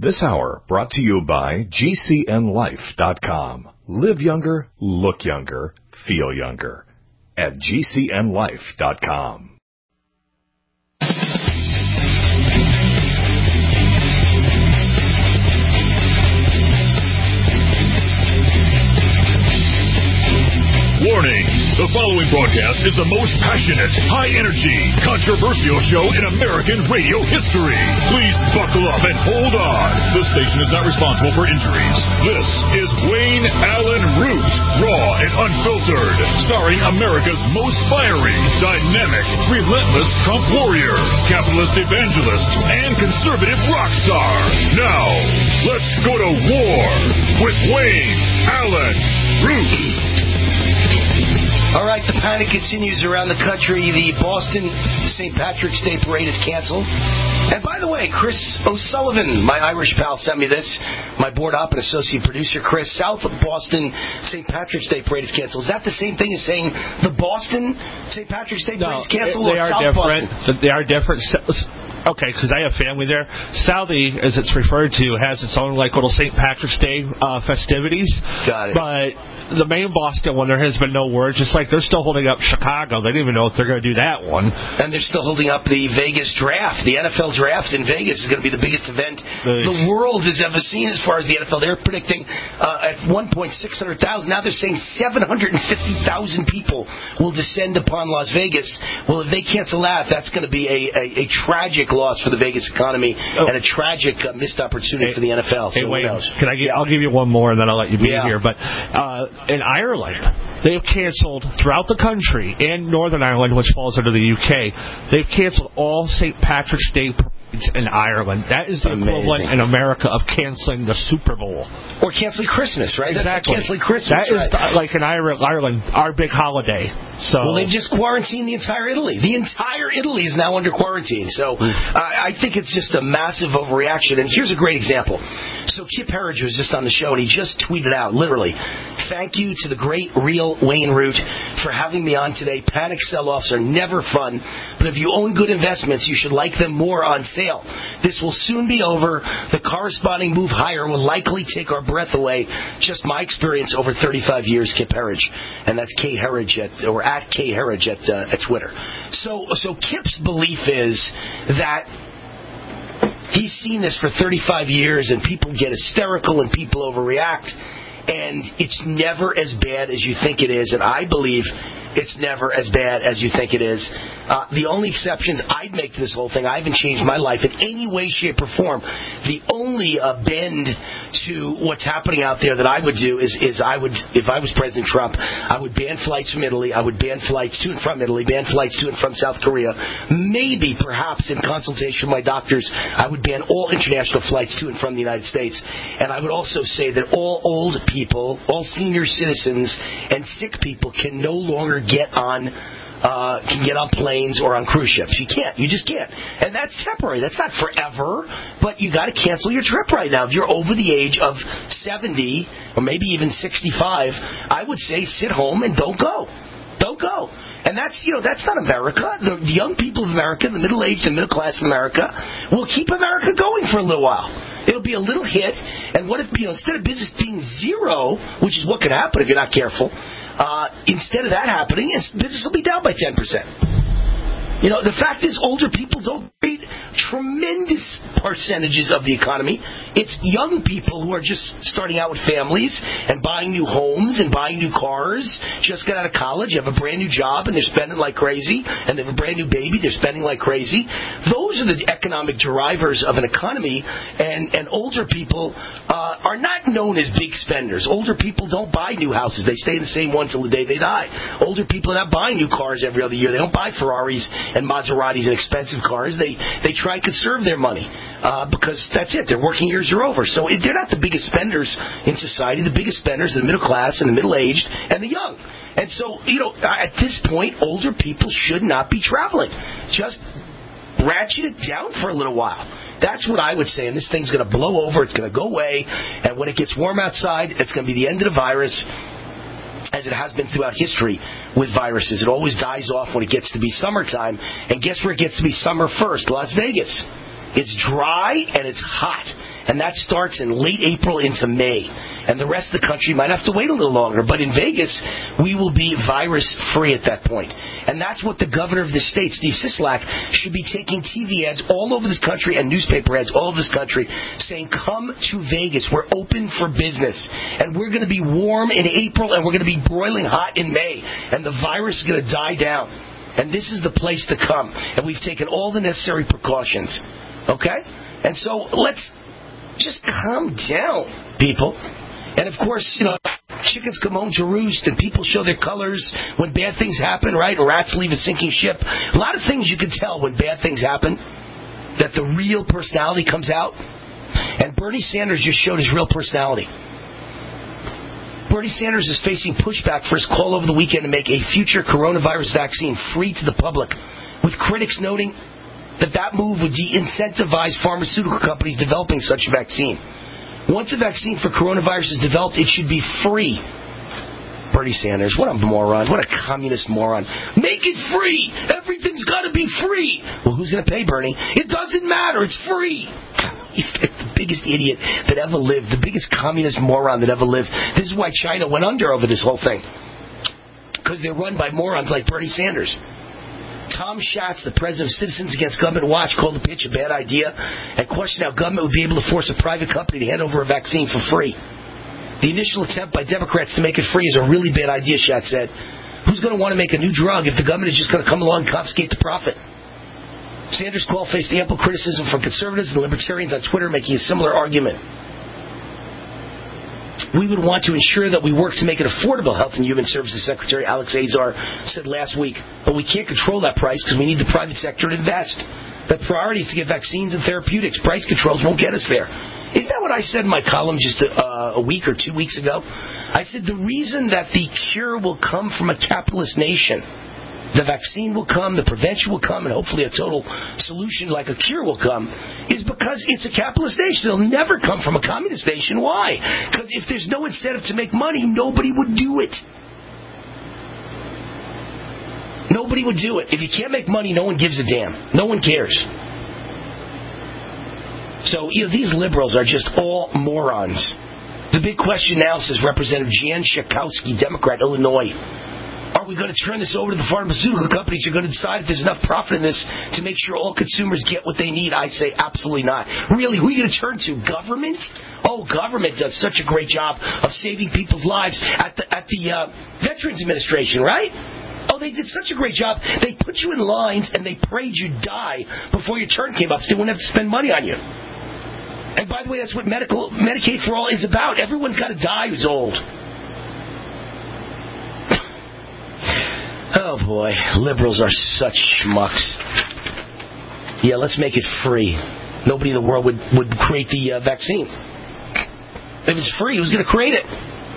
This hour brought to you by GCNLife.com. Live younger, look younger, feel younger. At GCNLife.com. Warning, the following broadcast is the most passionate, high-energy, controversial show in American radio history. Please buckle up and hold on. This station is not responsible for injuries. This is Wayne Allen Root, raw and unfiltered, starring America's most fiery, dynamic, relentless Trump warrior, capitalist evangelist, and conservative rock star. Now, let's go to war with Wayne Allen Root. All right, the panic continues around the country. The Boston St. Patrick's Day Parade is canceled. And by the way, Chris O'Sullivan, my Irish pal, sent me this. My board op and associate producer, Chris, South of Boston St. Patrick's Day Parade is canceled. Is that the same thing as saying the Boston St. Patrick's Day Parade is canceled? They are different. They are different. Okay, because I have family there. Southie, as it's referred to, has its own like little St. Patrick's Day festivities. Got it. But the main Boston one, there has been no word. Just like they're still holding up Chicago. They don't even know if they're going to do that one. And they're still holding up the Vegas draft. The NFL draft in Vegas is going to be the biggest event the world has ever seen as far as the NFL. They're predicting at one point 600,000. Now they're saying 750,000 people will descend upon Las Vegas. Well, if they cancel that, that's going to be a tragic loss for the Vegas economy and a tragic missed opportunity for the NFL. So wait, I'll give you one more and then I'll let you be here. But in Ireland, they've canceled throughout the country and Northern Ireland, which falls under the UK. They've canceled all St. Patrick's Day parades in Ireland. That is the equivalent in America of canceling the Super Bowl. Or canceling Christmas, right? Exactly. That's like canceling Christmas. That is like in Ireland, our big holiday. So well, they've just quarantined the entire Italy. The entire Italy is now under quarantine. So I think it's just a massive overreaction. And here's a great example. So Kip Herridge was just on the show, and he just tweeted out, literally, "Thank you to the great, real Wayne Root for having me on today. Panic sell-offs are never fun, but if you own good investments, you should like them more on sale. This will soon be over. The corresponding move higher will likely take our breath away. Just my experience over 35 years, Kip Herridge." And that's K. Herridge at K. Herridge at Twitter. So Kip's belief is that he's seen this for 35 years, and people get hysterical and people overreact, and it's never as bad as you think it is. And I believe it's never as bad as you think it is. The only exceptions I'd make to this whole thing, I haven't changed my life in any way, shape, or form. The only bend to what's happening out there that I would do is I would, if I was President Trump, I would ban flights from Italy. I would ban flights to and from Italy, ban flights to and from South Korea. Maybe, perhaps, in consultation with my doctors, I would ban all international flights to and from the United States. And I would also say that all old people, all senior citizens, and sick people can no longer get on planes or on cruise ships. You can't. You just can't. And that's temporary. That's not forever. But you got to cancel your trip right now. If you're over the age of 70 or maybe even 65, I would say sit home and don't go. Don't go. And that's not America. The young people of America, the middle-aged and middle-class of America, will keep America going for a little while. It'll be a little hit. And what if, instead of business being zero, which is what could happen if you're not careful, instead of that happening, business will be down by 10%. The fact is, older people don't create tremendous percentages of the economy. It's young people who are just starting out with families and buying new homes and buying new cars, just got out of college, have a brand new job, and they're spending like crazy, and they have a brand new baby, they're spending like crazy. Those are the economic drivers of an economy, and older people are not known as big spenders. Older people don't buy new houses. They stay in the same one till the day they die. Older people are not buying new cars every other year. They don't buy Ferraris and Maseratis and expensive cars. They try and conserve their money because that's it. Their working years are over. So they're not the biggest spenders in society. The biggest spenders are the middle class and the middle-aged and the young. And so, at this point, older people should not be traveling. Just ratchet it down for a little while. That's what I would say. And this thing's going to blow over. It's going to go away. And when it gets warm outside, it's going to be the end of the virus, as it has been throughout history with viruses. It always dies off when it gets to be summertime. And guess where it gets to be summer first? Las Vegas. It's dry and it's hot. And that starts in late April into May. And the rest of the country might have to wait a little longer. But in Vegas, we will be virus-free at that point. And that's what the governor of the state, Steve Sisolak, should be taking TV ads all over this country and newspaper ads all over this country saying, come to Vegas. We're open for business. And we're going to be warm in April and we're going to be broiling hot in May. And the virus is going to die down. And this is the place to come. And we've taken all the necessary precautions. Okay? And so let's just calm down, people. And of course, chickens come home to roost and people show their colors when bad things happen, right? Rats leave a sinking ship. A lot of things you can tell when bad things happen, that the real personality comes out. And Bernie Sanders just showed his real personality. Bernie Sanders is facing pushback for his call over the weekend to make a future coronavirus vaccine free to the public, with critics noting that move would de-incentivize pharmaceutical companies developing such a vaccine. Once a vaccine for coronavirus is developed, it should be free. Bernie Sanders, what a moron. What a communist moron. Make it free. Everything's got to be free. Well, who's going to pay, Bernie? It doesn't matter. It's free. He's the biggest idiot that ever lived, the biggest communist moron that ever lived. This is why China went under over this whole thing. Because they're run by morons like Bernie Sanders. Tom Schatz, the president of Citizens Against Government Watch, called the pitch a bad idea and questioned how government would be able to force a private company to hand over a vaccine for free. The initial attempt by Democrats to make it free is a really bad idea, Schatz said. Who's going to want to make a new drug if the government is just going to come along and confiscate the profit? Sanders' call faced ample criticism from conservatives and libertarians on Twitter making a similar argument. We would want to ensure that we work to make it affordable, Health and Human Services Secretary Alex Azar said last week. But we can't control that price because we need the private sector to invest. The priority is to get vaccines and therapeutics. Price controls won't get us there. Isn't that what I said in my column just a week or 2 weeks ago? I said the reason that the cure will come from a capitalist nation, the vaccine will come, the prevention will come, and hopefully a total solution like a cure will come, is because it's a capitalist nation. It'll never come from a communist nation. Why? Because if there's no incentive to make money, nobody would do it. Nobody would do it. If you can't make money, no one gives a damn. No one cares. So, these liberals are just all morons. The big question now, says Representative Jan Schakowsky, Democrat, Illinois. Are we going to turn this over to the pharmaceutical companies who are going to decide if there's enough profit in this to make sure all consumers get what they need? I say absolutely not. Really, who are you going to turn to? Government? Oh, government does such a great job of saving people's lives at the Veterans Administration, right? Oh, they did such a great job. They put you in lines and they prayed you'd die before your turn came up so they wouldn't have to spend money on you. And by the way, that's what Medicaid for All is about. Everyone's got to die who's old. Oh, boy. Liberals are such schmucks. Yeah, let's make it free. Nobody in the world would create the vaccine. If it's free, who's going to create it?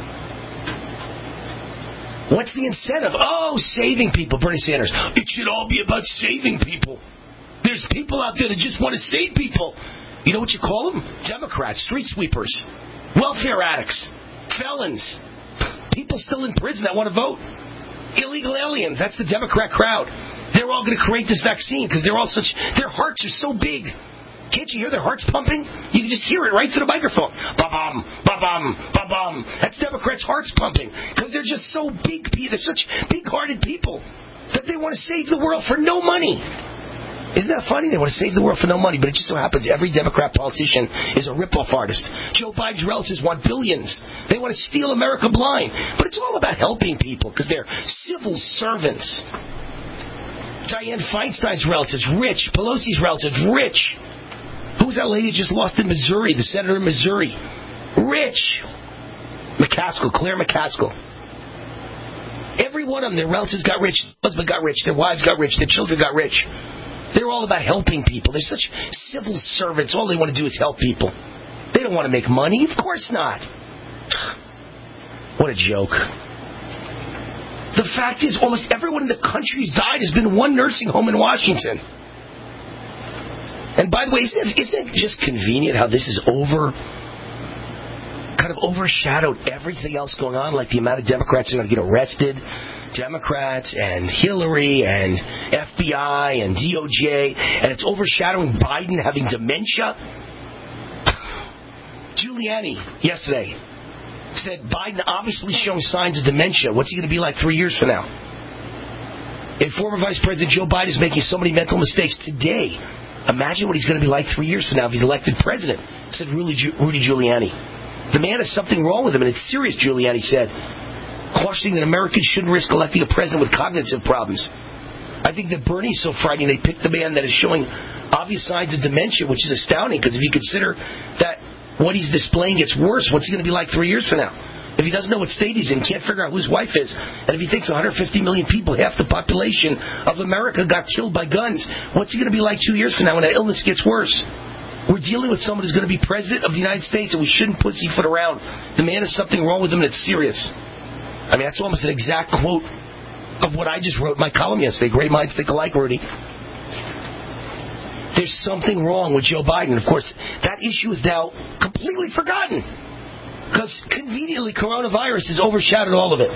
What's the incentive? Oh, saving people. Bernie Sanders. It should all be about saving people. There's people out there that just want to save people. You know what you call them? Democrats, street sweepers, welfare addicts, felons, people still in prison that want to vote. Illegal aliens, that's the Democrat crowd. They're all going to create this vaccine because their hearts are so big. Can't you hear their hearts pumping? You can just hear it right to the microphone. Ba-bum, ba-bum, ba-bum. That's Democrats' hearts pumping because they're just so big. They're such big-hearted people that they want to save the world for no money. Isn't that funny? They want to save the world for no money, but it just so happens every Democrat politician is a rip-off artist. Joe Biden's relatives want billions. They want to steal America blind. But it's all about helping people because they're civil servants. Dianne Feinstein's relatives, rich. Pelosi's relatives, rich. Who was that lady who just lost in Missouri, the senator in Missouri? Rich. Claire McCaskill. Every one of them, their relatives got rich, their husband got rich, their wives got rich, their children got rich. They're all about helping people. They're such civil servants. All they want to do is help people. They don't want to make money. Of course not. What a joke. The fact is, almost everyone in the country who's died has been one nursing home in Washington. And by the way, isn't it just convenient how this is kind of overshadowed everything else going on, like the amount of Democrats are going to get arrested, Democrats and Hillary and FBI and DOJ, and it's overshadowing Biden having dementia. Giuliani, yesterday, said Biden obviously showing signs of dementia. What's he going to be like 3 years from now? If former Vice President Joe Biden is making so many mental mistakes today, imagine what he's going to be like 3 years from now if he's elected president, said Rudy Giuliani. The man has something wrong with him, and it's serious, Giuliani said, cautioning that Americans shouldn't risk electing a president with cognitive problems. I think that Bernie's so frightening they picked the man that is showing obvious signs of dementia, which is astounding, because if you consider that what he's displaying gets worse, what's he going to be like 3 years from now? If he doesn't know what state he's in, can't figure out who his wife is, and if he thinks 150 million people, half the population of America, got killed by guns, what's he going to be like 2 years from now when that illness gets worse? We're dealing with someone who's going to be president of the United States, and we shouldn't pussyfoot around. The man has something wrong with him, and it's serious. I mean, that's almost an exact quote of what I just wrote in my column yesterday. Great minds think alike, Rudy. There's something wrong with Joe Biden. Of course, that issue is now completely forgotten because conveniently coronavirus has overshadowed all of it.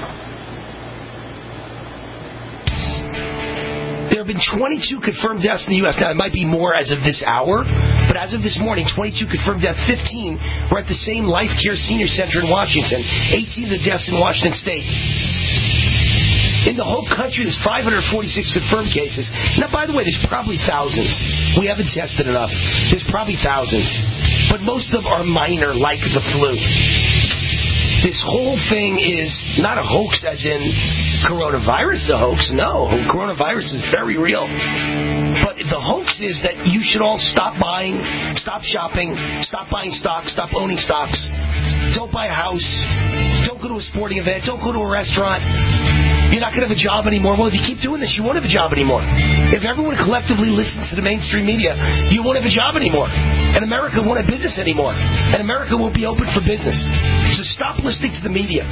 There have been 22 confirmed deaths in the U.S. Now, it might be more as of this hour, but as of this morning, 22 confirmed deaths. 15 were at the same Life Care Senior Center in Washington. 18 of the deaths in Washington State. In the whole country, there's 546 confirmed cases. Now, by the way, there's probably thousands. We haven't tested enough. There's probably thousands. But most of them are minor, like the flu. This whole thing is not a hoax as in coronavirus the hoax. No, coronavirus is very real. But the hoax is that you should all stop buying, stop shopping, stop buying stocks, stop owning stocks. Don't buy a house. Don't go to a sporting event. Don't go to a restaurant. You're not going to have a job anymore. Well, if you keep doing this, you won't have a job anymore. If everyone collectively listens to the mainstream media, you won't have a job anymore. And America won't have business anymore. And America won't be open for business. So stop listening to the media.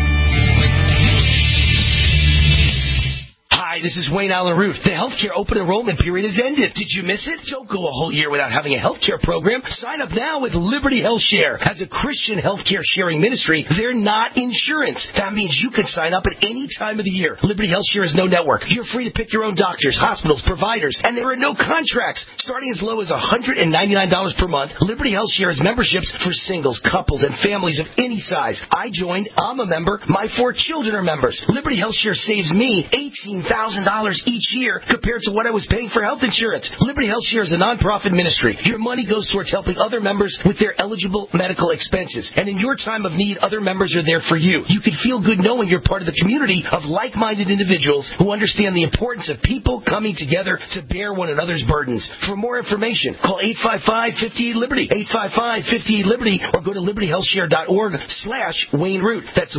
Hi, this is Wayne Allen Root. The healthcare open enrollment period has ended. Did you miss it? Don't go a whole year without having a healthcare program. Sign up now with Liberty Health Share. As a Christian healthcare sharing ministry, they're not insurance. That means you can sign up at any time of the year. Liberty Health Share is no network. You're free to pick your own doctors, hospitals, providers, and there are no contracts. Starting as low as $199 per month, Liberty Health Share has memberships for singles, couples, and families of any size. I joined. I'm a member. My 4 children are members. Liberty Health Share saves me $18,000 each year compared to what I was paying for health insurance. Liberty Health Share is a non-profit ministry. Your money goes towards helping other members with their eligible medical expenses. And in your time of need, other members are there for you. You can feel good knowing you're part of the community of like-minded individuals who understand the importance of people coming together to bear one another's burdens. For more information, call 855-58-LIBERTY, 855-58-LIBERTY, or go to libertyhealthshare.org/Wayne Root. That's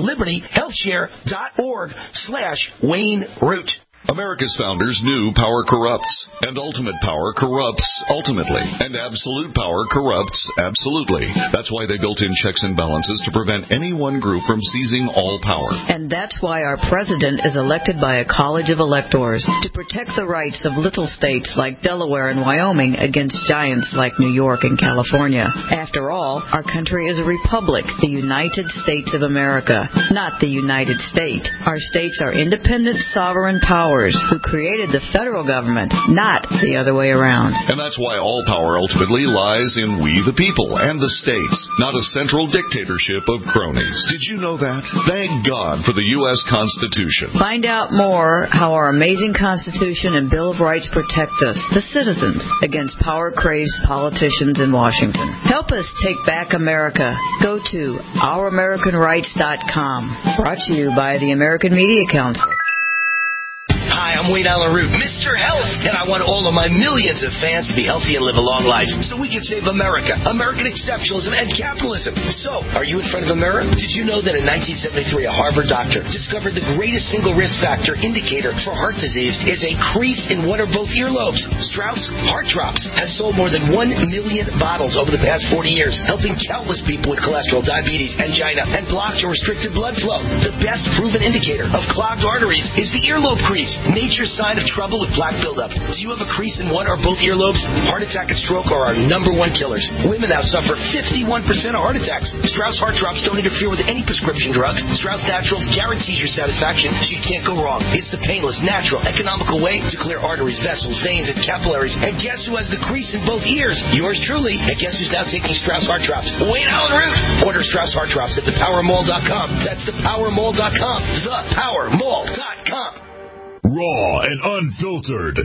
libertyhealthshare.org/Wayne Root. America's founders knew power corrupts, and ultimate power corrupts ultimately, and absolute power corrupts absolutely. That's why they built in checks and balances to prevent any one group from seizing all power. And that's why our president is elected by a college of electors to protect the rights of little states like Delaware and Wyoming against giants like New York and California. After all, our country is a republic, the United States of America, not the United States. Our states are independent, sovereign powers who created the federal government, not the other way around. And that's why all power ultimately lies in we the people and the states, not a central dictatorship of cronies. Did you know that? Thank God for the U.S. Constitution. Find out more how our amazing Constitution and Bill of Rights protect us, the citizens, against power-crazed politicians in Washington. Help us take back America. Go to ouramericanrights.com. Brought to you by the American Media Council. Hi, I'm Wayne Allen Root, Mr. Health, and I want all of my millions of fans to be healthy and live a long life so we can save America, American exceptionalism, and capitalism. So, are you in front of a mirror? Did you know that in 1973, a Harvard doctor discovered the greatest single risk factor indicator for heart disease is a crease in one or both earlobes? Strauss Heart Drops has sold more than 1 million bottles over the past 40 years, helping countless people with cholesterol, diabetes, angina, and blocked or restricted blood flow. The best proven indicator of clogged arteries is the earlobe crease. Major sign of trouble with plaque buildup. Do you have a crease in one or both earlobes? Heart attack and stroke are our #1 killers. Women now suffer 51% of heart attacks. Strauss Heart Drops don't interfere with any prescription drugs. Strauss Naturals guarantees your satisfaction, so you can't go wrong. It's the painless, natural, economical way to clear arteries, vessels, veins, and capillaries. And guess who has the crease in both ears? Yours truly. And guess who's now taking Strauss Heart Drops? Wayne Allen Root. Order Strauss Heart Drops at thepowermall.com. That's thepowermall.com. Thepowermall.com. Raw and unfiltered.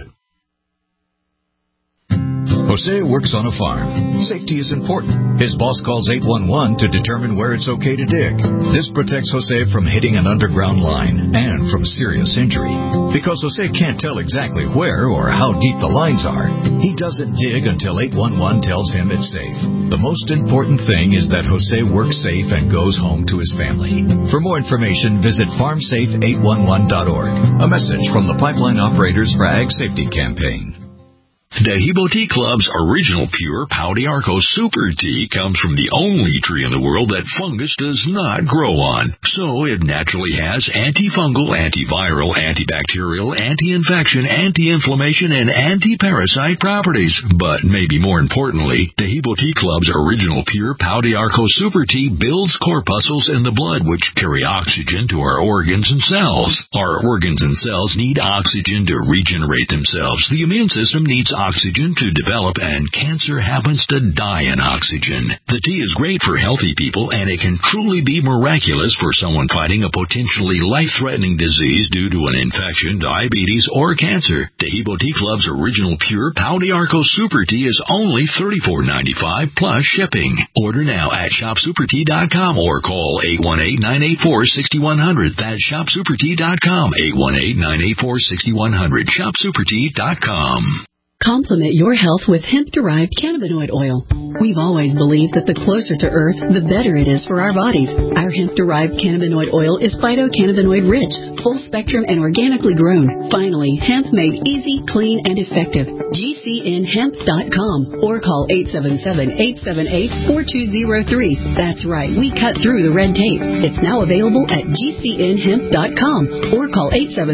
Jose works on a farm. Safety is important. His boss calls 811 to determine where it's okay to dig. This protects Jose from hitting an underground line and from serious injury. Because Jose can't tell exactly where or how deep the lines are, he doesn't dig until 811 tells him it's safe. The most important thing is that Jose works safe and goes home to his family. For more information, visit farmsafe811.org. A message from the Pipeline Operators for Ag Safety Campaign. Dehibo Tea Club's original pure Pau d'Arco Super Tea comes from the only tree in the world that fungus does not grow on. So it naturally has antifungal, antiviral, antibacterial, anti-infection, anti-inflammation, and anti-parasite properties. But maybe more importantly, Dehibo Tea Club's original pure Pau d'Arco Super Tea builds corpuscles in the blood which carry oxygen to our organs and cells. Our organs and cells need oxygen to regenerate themselves. The immune system needs oxygen to develop, and cancer happens to die in oxygen. The tea is great for healthy people, and it can truly be miraculous for someone fighting a potentially life-threatening disease due to an infection, diabetes, or cancer. Dehibo Tea Club's original pure Pau d'Arco Super Tea is only $34.95 plus shipping. Order now at shopsupertea.com or call 818-984-6100. That's shopsupertea.com, 818-984-6100, shopsupertea.com. Complement your health with hemp-derived cannabinoid oil. We've always believed that the closer to Earth, the better it is for our bodies. Our hemp-derived cannabinoid oil is phytocannabinoid-rich, full-spectrum, and organically grown. Finally, hemp made easy, clean, and effective. GCNhemp.com or call 877-878-4203. That's right, we cut through the red tape. It's now available at GCNhemp.com or call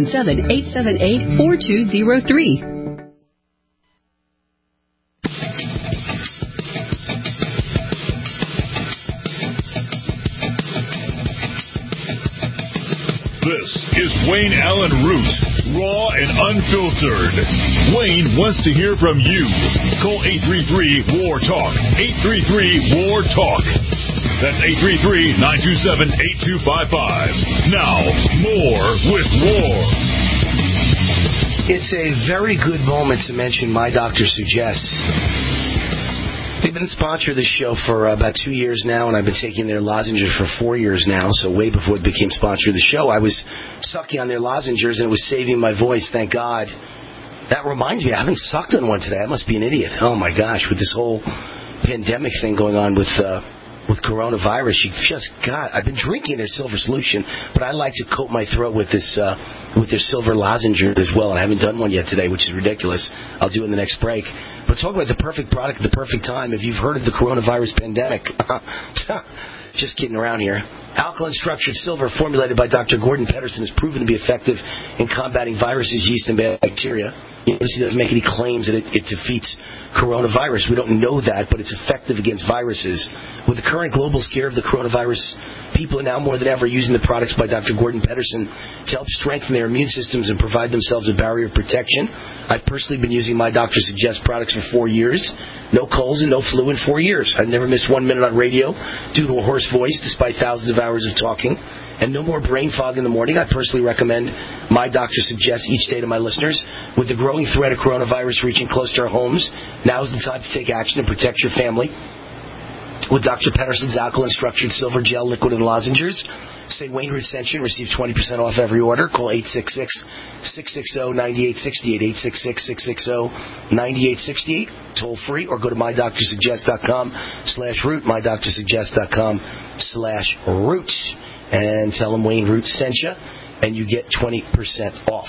877-878-4203. This is Wayne Allen Root, raw and unfiltered. Wayne wants to hear from you. Call 833-WAR-TALK, 833-WAR-TALK. That's 833-927-8255. Now, more with War. It's a very good moment to mention My Doctor Suggests. They've been the sponsor of this show for about 2 years now, and I've been taking their lozenges for 4 years now, so way before it became sponsor of the show. I was sucking on their lozenges, and it was saving my voice, thank God. That reminds me, I haven't sucked on one today. I must be an idiot. Oh, my gosh, with this whole pandemic thing going on with coronavirus, I've been drinking their silver solution, but I like to coat my throat with this with their silver lozenge as well, and I haven't done one yet today, which is ridiculous. I'll do it in the next break. But talk about the perfect product at the perfect time. If you've heard of the coronavirus pandemic, just kidding around here. Alkaline structured silver formulated by Dr. Gordon Pedersen has proven to be effective in combating viruses, yeast, and bacteria. He doesn't make any claims that it defeats coronavirus. We don't know that, but it's effective against viruses. With the current global scare of the coronavirus, people are now more than ever using the products by Dr. Gordon Pedersen to help strengthen their immune systems and provide themselves a barrier of protection. I've personally been using My Doctor Suggests products for 4 years. No colds and no flu in 4 years. I've never missed 1 minute on radio due to a hoarse voice, despite thousands of hours of talking. And no more brain fog in the morning. I personally recommend My Doctor Suggests each day to my listeners. With the growing threat of coronavirus reaching close to our homes, now is the time to take action and protect your family. With Dr. Pedersen's alkaline structured silver gel, liquid, and lozenges, say Wayne Root sent you and receive 20% off every order. Call 866-660-9868, 866-660-9868, toll free, or go to mydoctorsuggest.com/root, mydoctorsuggest.com/root, and tell them Wayne Root sent you, and you get 20% off.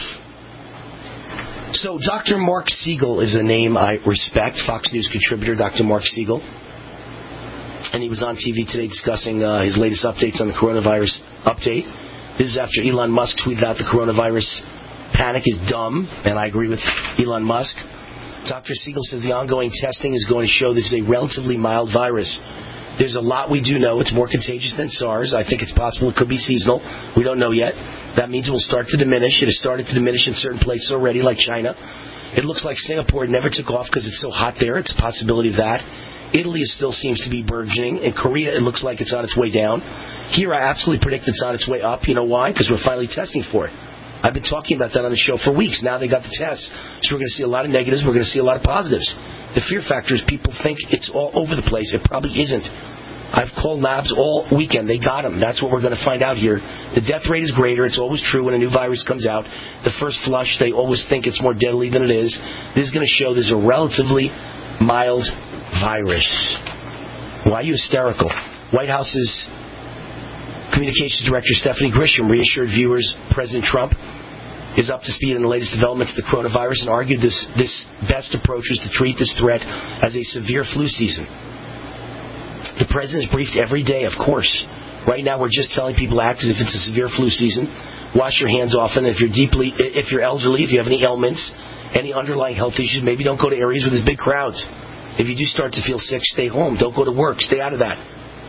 So Dr. Mark Siegel is a name I respect, Fox News contributor Dr. Mark Siegel. And he was on TV today discussing his latest updates on the coronavirus update. This is after Elon Musk tweeted out the coronavirus Panic is dumb, and I agree with Elon Musk. Dr. Siegel says the ongoing testing is going to show this is a relatively mild virus. There's a lot we do know. It's more contagious than SARS. I think it's possible it could be seasonal. We don't know yet. That means it will start to diminish. It has started to diminish in certain places already, like China. It looks like Singapore never took off because it's so hot there. It's a possibility of that. Italy still seems to be burgeoning. In Korea, it looks like it's on its way down. Here, I absolutely predict it's on its way up. You know why? Because we're finally testing for it. I've been talking about that on the show for weeks. Now they got the tests. So we're going to see a lot of negatives. We're going to see a lot of positives. The fear factor is people think it's all over the place. It probably isn't. I've called labs all weekend. They got them. That's what we're going to find out here. The death rate is greater. It's always true when a new virus comes out. The first flush, they always think it's more deadly than it is. This is going to show this is a relatively mild virus. Why are you hysterical? White House's Communications Director Stephanie Grisham reassured viewers President Trump is up to speed in the latest developments of the coronavirus and argued this best approach is to treat this threat as a severe flu season. The president is briefed every day, of course. Right now we're just telling people to act as if it's a severe flu season. Wash your hands often. If you're elderly, if you have any ailments, any underlying health issues, maybe don't go to areas with these big crowds. If you do start to feel sick, stay home. Don't go to work. Stay out of that.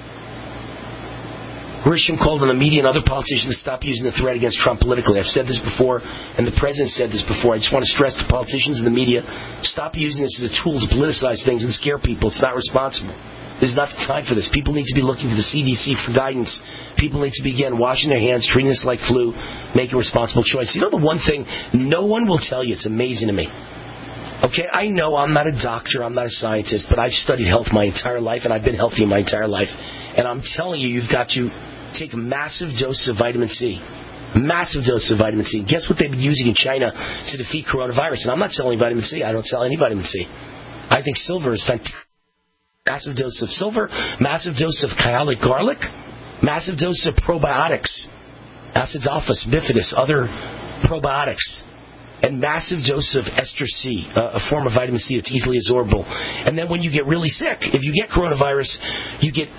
Grisham called on the media and other politicians to stop using the threat against Trump politically. I've said this before, and the president said this before. I just want to stress to politicians and the media, stop using this as a tool to politicize things and scare people. It's not responsible. This is not the time for this. People need to be looking to the CDC for guidance. People need to begin washing their hands, treating this like flu, make a responsible choice. You know the one thing no one will tell you, it's amazing to me. Okay, I know I'm not a doctor, I'm not a scientist, but I've studied health my entire life, and I've been healthy my entire life. And I'm telling you, you've got to take massive doses of vitamin C. Massive doses of vitamin C. Guess what they've been using in China to defeat coronavirus? And I'm not selling vitamin C. I don't sell any vitamin C. I think silver is fantastic. Massive dose of silver, massive dose of kyolic garlic, massive dose of probiotics, acidophilus, bifidus, other probiotics, and massive dose of ester C, a form of vitamin C that's easily absorbable. And then when you get really sick, if you get coronavirus, you get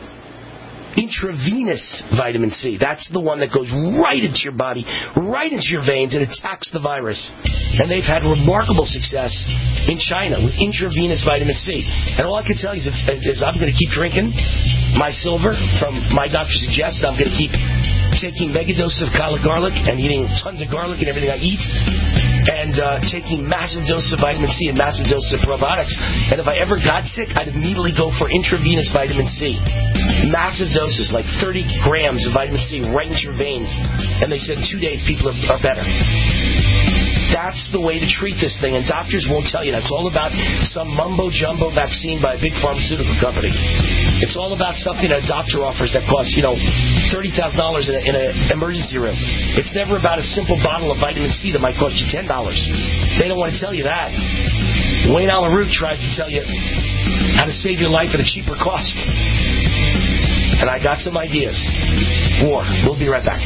intravenous vitamin C. That's the one that goes right into your body, right into your veins, and attacks the virus. And they've had remarkable success in China with intravenous vitamin C. And all I can tell you is I'm going to keep drinking my silver from my doctor suggests. I'm going to keep taking mega doses of kyolic garlic and eating tons of garlic in everything I eat, and taking massive doses of vitamin C and massive doses of probiotics. And if I ever got sick, I'd immediately go for intravenous vitamin C. Massive doses, like 30 grams of vitamin C right into your veins. And they said in 2 days people are better. That's the way to treat this thing, and doctors won't tell you that. It's all about some mumbo-jumbo vaccine by a big pharmaceutical company. It's all about something a doctor offers that costs, $30,000 in an emergency room. It's never about a simple bottle of vitamin C that might cost you $10. They don't want to tell you that. Wayne Allen Root tries to tell you how to save your life at a cheaper cost. And I got some ideas. War. We'll be right back.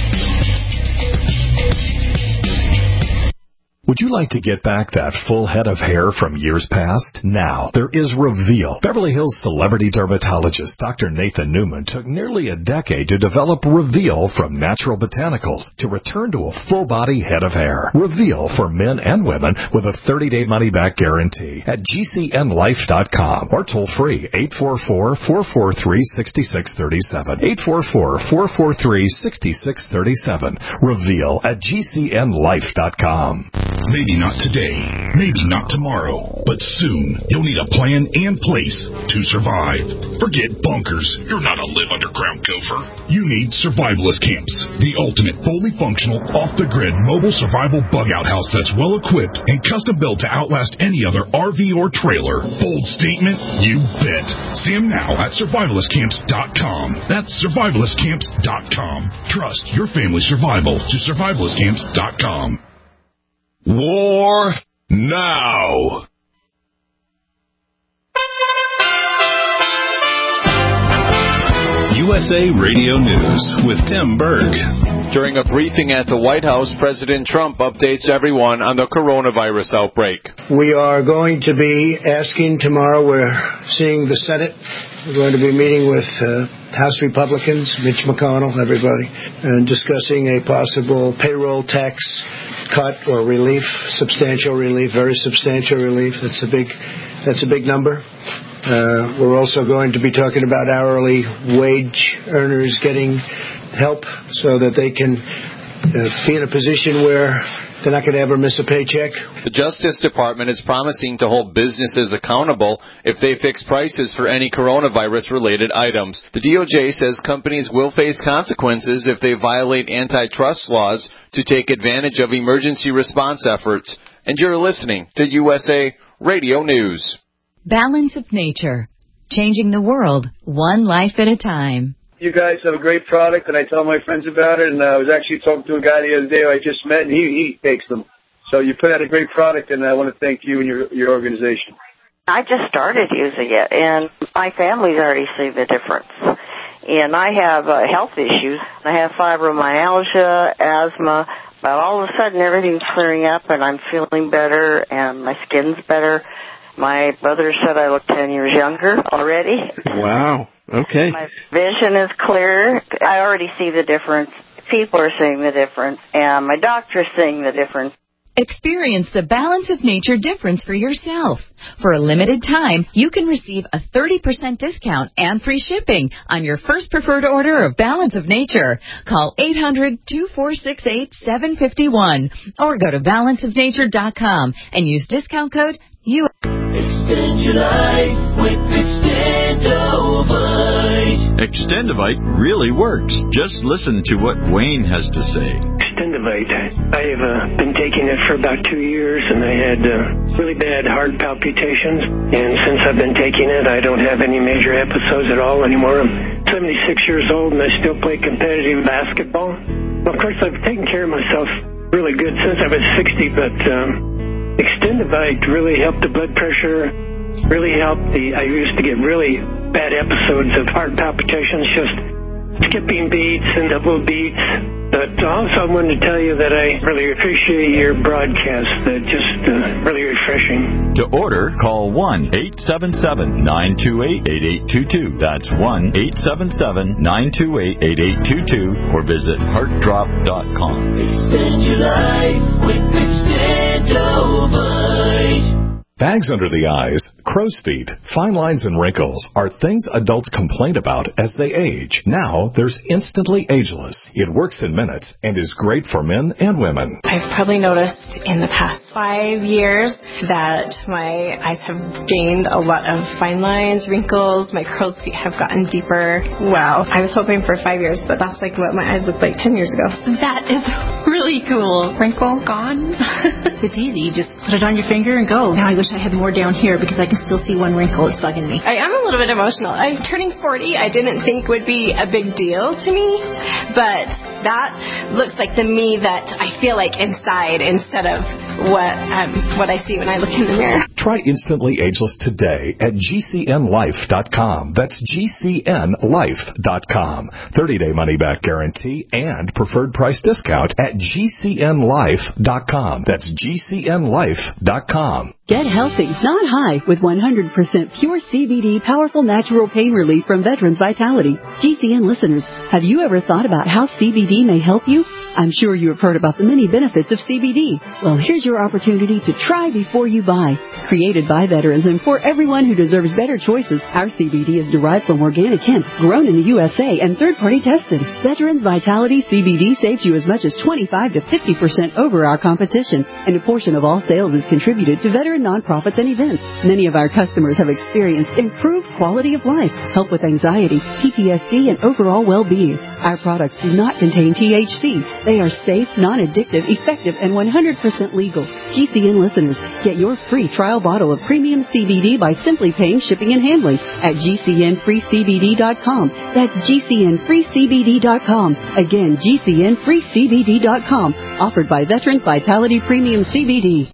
Would you like to get back that full head of hair from years past? Now, there is Reveal. Beverly Hills celebrity dermatologist Dr. Nathan Newman took nearly a decade to develop Reveal from natural botanicals to return to a full-body head of hair. Reveal for men and women with a 30-day money-back guarantee at GCNlife.com or toll-free 844-443-6637. 844-443-6637. Reveal at GCNlife.com. Maybe not today, maybe not tomorrow, but soon you'll need a plan and place to survive. Forget bunkers. You're not a live underground gopher. You need Survivalist Camps, the ultimate fully functional, off-the-grid mobile survival bug-out house that's well-equipped and custom-built to outlast any other RV or trailer. Bold statement? You bet. See them now at survivalistcamps.com. That's survivalistcamps.com. Trust your family's survival to survivalistcamps.com. War now. USA Radio News with Tim Berg. During a briefing at the White House, President Trump updates everyone on the coronavirus outbreak. We are going to be asking tomorrow, we're seeing the Senate. We're going to be meeting with House Republicans, Mitch McConnell, everybody, and discussing a possible payroll tax cut or relief, substantial relief, very substantial relief. That's a big number. We're also going to be talking about hourly wage earners getting help so that they can be in a position where they're not going to ever miss a paycheck. The Justice Department is promising to hold businesses accountable if they fix prices for any coronavirus-related items. The DOJ says companies will face consequences if they violate antitrust laws to take advantage of emergency response efforts. And you're listening to USA Radio News. Balance of Nature. Changing the world, one life at a time. You guys have a great product, and I tell my friends about it, and I was actually talking to a guy the other day who I just met, and he takes them. So you put out a great product, and I want to thank you and your organization. I just started using it, and my family's already seen the difference. And I have health issues. I have fibromyalgia, asthma, but all of a sudden everything's clearing up, and I'm feeling better, and my skin's better. My brother said I look 10 years younger already. Wow. Okay. My vision is clear. I already see the difference. People are seeing the difference, and my doctor's seeing the difference. Experience the Balance of Nature difference for yourself. For a limited time, you can receive a 30% discount and free shipping on your first preferred order of Balance of Nature. Call 800-2468-751 or go to balanceofnature.com and use discount code U. Extend your life with Extendovite. Extendovite really works. Just listen to what Wayne has to say. Extendovite. I have been taking it for about 2 years, and I had really bad heart palpitations. And since I've been taking it, I don't have any major episodes at all anymore. I'm 76 years old, and I still play competitive basketball. Well, of course, I've taken care of myself really good since I was 60, but Extendovite really helped the blood pressure, really helped I used to get really bad episodes of heart palpitations, just skipping beats and double beats. But also I wanted to tell you that I really appreciate your broadcast. Just really refreshing. To order, call 1-877-928-8822. That's 1-877-928-8822 or visit heartdrop.com. Extend your life with Extendovite. Bags under the eyes, crow's feet, fine lines, and wrinkles are things adults complain about as they age. Now, there's Instantly Ageless. It works in minutes and is great for men and women. I've probably noticed in the past 5 years that my eyes have gained a lot of fine lines, wrinkles, my crow's feet have gotten deeper. Wow. I was hoping for 5 years, but that's like what my eyes looked like 10 years ago. That is really cool. Wrinkle gone. It's easy. You just put it on your finger and go. Now I wish I had more down here because I can still see one wrinkle. It's bugging me. I am a little bit emotional. I'm turning 40. I didn't think would be a big deal to me, but that looks like the me that I feel like inside instead of what I see when I look in the mirror. Try Instantly Ageless today at GCNLife.com. That's GCNLife.com. 30-day money-back guarantee and preferred price discount at GCNLife.com. That's GCNLife.com. Get healthy, not high, with 100% pure CBD powerful natural pain relief from Veterans Vitality. GCN listeners, have you ever thought about how CBD may help you? I'm sure you have heard about the many benefits of CBD. Well, here's your opportunity to try before you buy. Created by veterans and for everyone who deserves better choices, our CBD is derived from organic hemp, grown in the USA, and third-party tested. Veterans Vitality CBD saves you as much as 25 to 50% over our competition, and a portion of all sales is contributed to veteran nonprofits and events. Many of our customers have experienced improved quality of life, help with anxiety, PTSD, and overall well-being. Our products do not contain THC. They are safe, non-addictive, effective, and 100% legal. GCN listeners, get your free trial bottle of premium CBD by simply paying shipping and handling at GCNFreeCBD.com. That's GCNFreeCBD.com. Again, GCNFreeCBD.com. Offered by Veterans Vitality Premium CBD.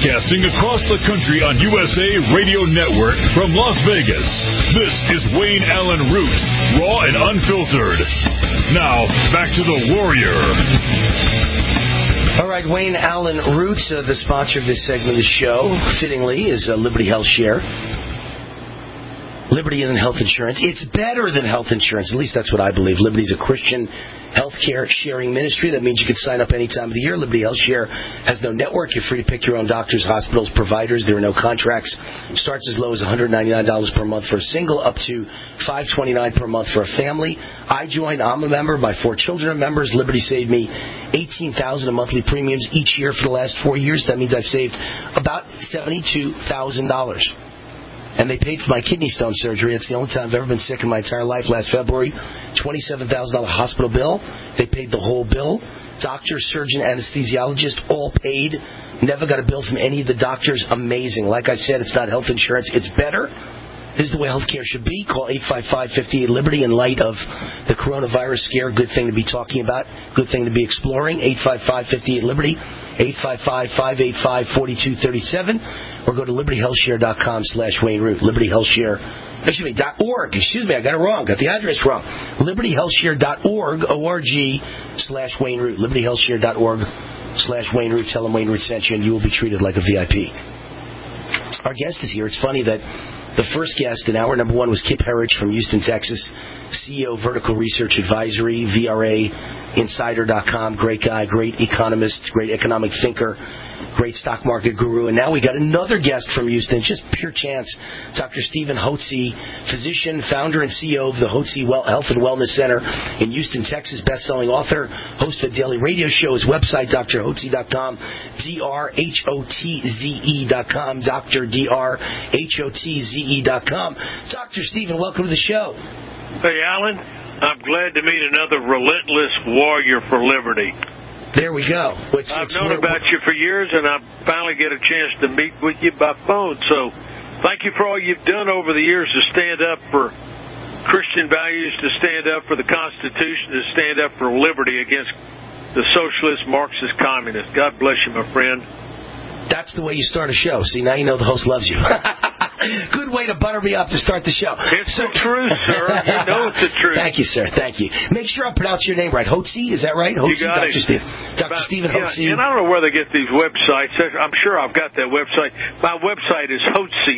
Broadcasting across the country on USA Radio Network from Las Vegas, this is Wayne Allen Root, raw and unfiltered. Now, back to the Warrior. All right, Wayne Allen Root, the sponsor of this segment of the show, fittingly, is Liberty Health Share. Liberty isn't health insurance. It's better than health insurance. At least that's what I believe. Liberty's a Christian healthcare sharing ministry. That means you can sign up any time of the year. Liberty Health Share has no network. You're free to pick your own doctors, hospitals, providers. There are no contracts. Starts as low as $199 per month for a single, up to $529 per month for a family. I joined. I'm a member. My 4 children are members. Liberty saved me $18,000 in monthly premiums each year for the last 4 years. That means I've saved about $72,000. And they paid for my kidney stone surgery. It's the only time I've ever been sick in my entire life. Last February, $27,000 hospital bill. They paid the whole bill. Doctor, surgeon, anesthesiologist, all paid. Never got a bill from any of the doctors. Amazing. Like I said, it's not health insurance. It's better. This is the way healthcare should be. Call 855-58-LIBERTY in light of the coronavirus scare. Good thing to be talking about. Good thing to be exploring. 855-58-LIBERTY. 855-585-4237. Or go to libertyhealthshare.com/Wayne Root. .org. Excuse me, I got it wrong. Got the address wrong. libertyhealthshare.org, O-R-G/Wayne Root. libertyhealthshare.org/Wayne Root. Tell them Wayne Root sent you, and you will be treated like a VIP. Our guest is here. It's funny that the first guest in hour number 1 was Kip Herriage from Houston, Texas, CEO, Vertical Research Advisory, VRAinsider.com. Great guy, great economist, great economic thinker, great stock market guru. And now we got another guest from Houston, just pure chance, Dr. Stephen Hotze, physician, founder and CEO of the Hotze Health and Wellness Center in Houston, Texas, best-selling author, host of a daily radio show. His website, drhotze.com, drhotze.com, drhotze.com. Dr. Stephen, welcome to the show. Hey, Alan. I'm glad to meet another relentless warrior for liberty. There we go. I've known about you for years, and I finally get a chance to meet with you by phone. So thank you for all you've done over the years to stand up for Christian values, to stand up for the Constitution, to stand up for liberty against the socialist, Marxist, communists. God bless you, my friend. That's the way you start a show. See, now you know the host loves you. Good way to butter me up to start the show. It's the truth, sir. You know it's the truth. Thank you, sir. Thank you. Make sure I pronounce your name right. Hotze, is that right? Hotze, you got Dr. it. Dr. Stephen Hotze. And I don't know where they get these websites. I'm sure I've got that website. My website is Hotze,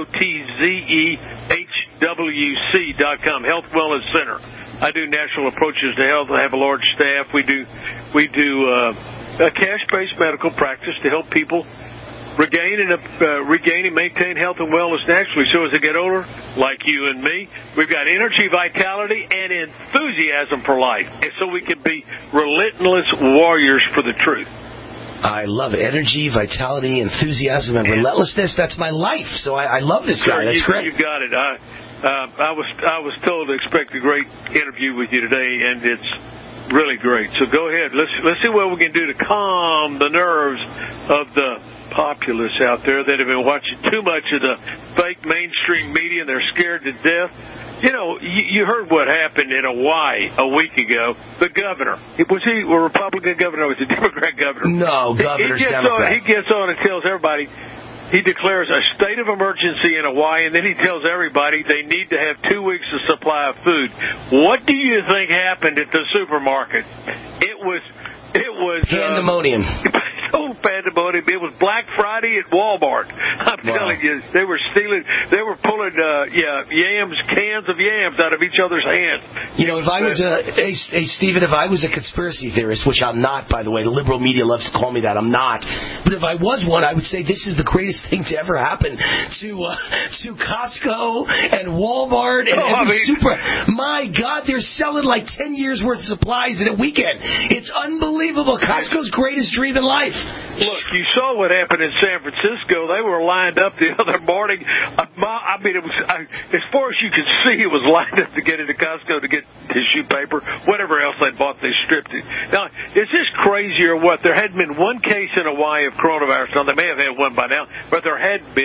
HOTZEHWC.com, Health Wellness Center. I do natural approaches to health. I have a large staff. We do a cash-based medical practice to help people regain and maintain health and wellness naturally. So as they get older, like you and me, we've got energy, vitality, and enthusiasm for life. And so we can be relentless warriors for the truth. I love it. Energy, vitality, enthusiasm, and relentlessness. That's my life. So I love this guy. That's great. You got it. I was told to expect a great interview with you today, and it's really great. So go ahead. Let's see what we can do to calm the nerves of the populace out there that have been watching too much of the fake mainstream media, and they're scared to death. You know, you heard what happened in Hawaii a week ago. The governor, was he a Republican governor or was he a Democrat governor? No, governor's Democrat. He gets on and tells everybody, he declares a state of emergency in Hawaii, and then he tells everybody they need to have 2 weeks of supply of food. What do you think happened at the supermarket? It was pandemonium. Pandemonium. It was Black Friday at Walmart. I'm telling you, they were stealing. They were pulling cans of yams out of each other's hands. You know, if I was Stephen, if I was a conspiracy theorist, which I'm not, by the way, the liberal media loves to call me that. I'm not. But if I was one, I would say this is the greatest thing to ever happen to Costco and Walmart and My God, they're selling like 10 years worth of supplies in a weekend. It's unbelievable. Costco's greatest dream in life. Look, you saw what happened in San Francisco. They were lined up the other morning. I mean, it was as far as you could see, it was lined up to get into Costco to get tissue paper, whatever else they bought. They stripped it. Now, is this crazy or what? There hadn't been one case in Hawaii of coronavirus. Now, they may have had one by now, but there hadn't been.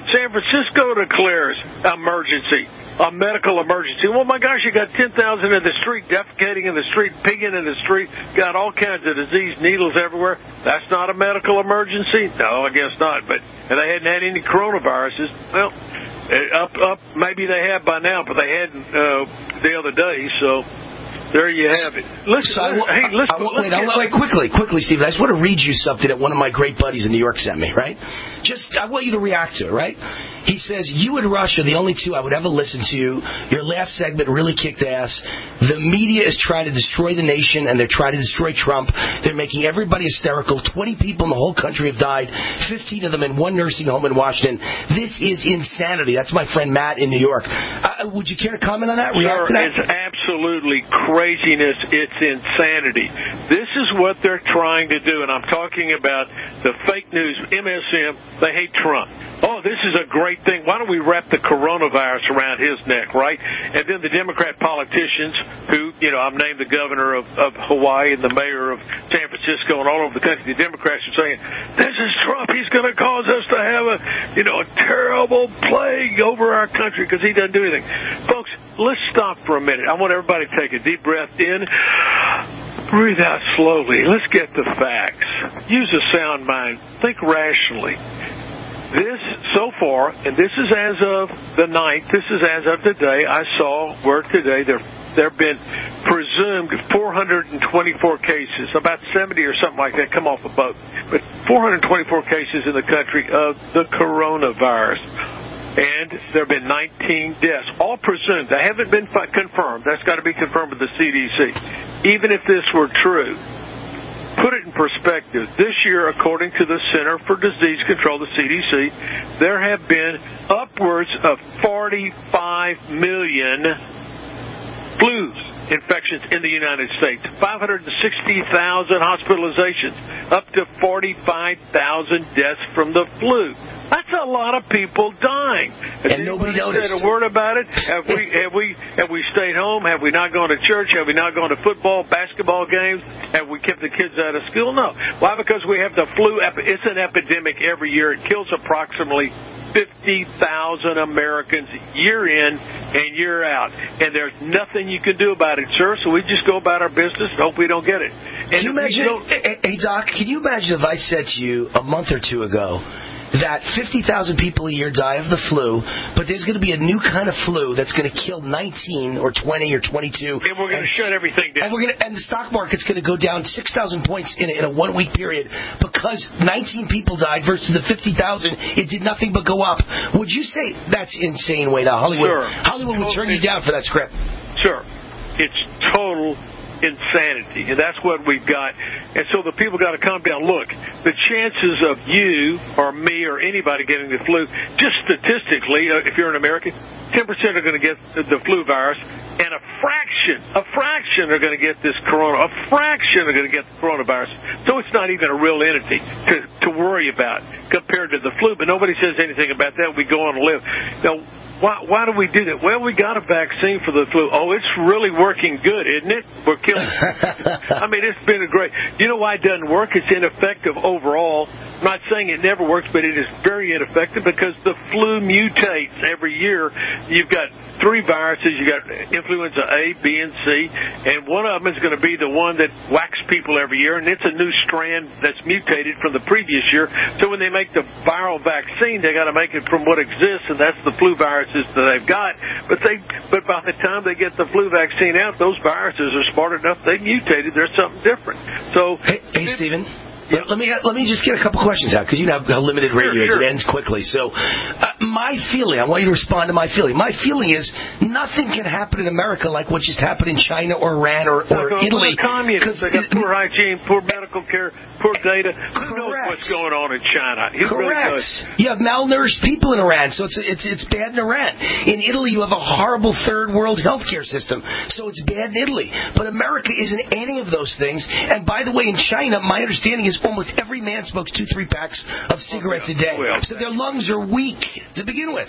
San Francisco declares emergency, a medical emergency. Well, my gosh, you got 10,000 in the street, defecating in the street, pigging in the street, got all kinds of disease, needles everywhere. That's not a medical emergency? No, I guess not. But and they hadn't had any coronaviruses. Well, maybe they have by now, but they hadn't the other day, so there you have it. Quickly, Stephen. I just want to read you something that one of my great buddies in New York sent me, right? I want you to react to it, right? He says, you and Rush are the only two I would ever listen to. Your last segment really kicked ass. The media is trying to destroy the nation, and they're trying to destroy Trump. They're making everybody hysterical. 20 people in the whole country have died, 15 of them in one nursing home in Washington. This is insanity. That's my friend Matt in New York. Would you care to comment on that? React to that? It's absolutely craziness. It's insanity. This is what they're trying to do, and I'm talking about the fake news, MSM. They hate Trump. Oh, this is a great thing. Why don't we wrap the coronavirus around his neck, right? And then the Democrat politicians who, I'm named the governor of Hawaii and the mayor of San Francisco and all over the country, the Democrats are saying, this is Trump. He's going to cause us to have a terrible plague over our country because he doesn't do anything. Folks, let's stop for a minute. I want everybody to take a deep breath in. Breathe out slowly. Let's get the facts. Use a sound mind. Think rationally. This, so far, and this is as of the 9th, this is as of today, I saw where today there have been presumed 424 cases, about 70 or something like that come off a boat, but 424 cases in the country of the coronavirus. And there have been 19 deaths, all presumed. They haven't been confirmed. That's got to be confirmed with the CDC. Even if this were true, put it in perspective. This year, according to the Center for Disease Control, the CDC, there have been upwards of 45 million flu infections in the United States, 560,000 hospitalizations, up to 45,000 deaths from the flu. That's a lot of people dying. And nobody noticed. Said a word about it? Have we stayed home? Have we not gone to church? Have we not gone to football, basketball games? Have we kept the kids out of school? No. Why? Because we have the flu. It's an epidemic every year. It kills approximately 50,000 Americans year in and year out. And there's nothing you can do about it, sir, so we just go about our business and hope we don't get it. And can you imagine, hey, Doc, can you imagine if I said to you a month or two ago that 50,000 people a year die of the flu, but there's going to be a new kind of flu that's going to kill 19 or 20 or 22. And we're going to shut everything down. And the stock market's going to go down 6,000 points in a 1 week period because 19 people died versus the 50,000. It did nothing but go up. Would you say that's insane, Wayne? Hollywood, sure. Hollywood would turn you down for that script. Sure. It's total insanity, and that's what we've got. And so the people got to calm down. Look, the chances of you or me or anybody getting the flu, just statistically, if you're an American, 10% are going to get the flu virus, and a fraction are going to get this a fraction are going to get the coronavirus. So it's not even a real entity to worry about compared to the flu, but nobody says anything about that. We go on to live. Now, why do we do that? Well, we got a vaccine for the flu. Oh, it's really working good, isn't it? We're killing. I mean, it's been a great. You know why it doesn't work? It's ineffective overall. I'm not saying it never works, but it is very ineffective because the flu mutates every year. You've got 3 viruses. You got influenza A, B, and C, and one of them is going to be the one that whacks people every year, and it's a new strand that's mutated from the previous year. So when they make the viral vaccine, they got to make it from what exists, and that's the flu virus that they've got, but by the time they get the flu vaccine out, those viruses are smart enough, they've mutated, there's something different. So, hey Stephen, let me just get a couple questions out because you have a limited radio. Sure. It ends quickly. So, my feeling, I want you to respond to my feeling. My feeling is nothing can happen in America like what just happened in China or Iran or Italy. Communists, they got poor hygiene, poor medical care, poor data. Who knows what's going on in China? Correct. Really, you have malnourished people in Iran, so it's bad in Iran. In Italy, you have a horrible third world healthcare system, so it's bad in Italy. But America isn't any of those things. And by the way, in China, my understanding is almost every man smokes 2-3 packs of cigarettes a day. So their lungs are weak to begin with.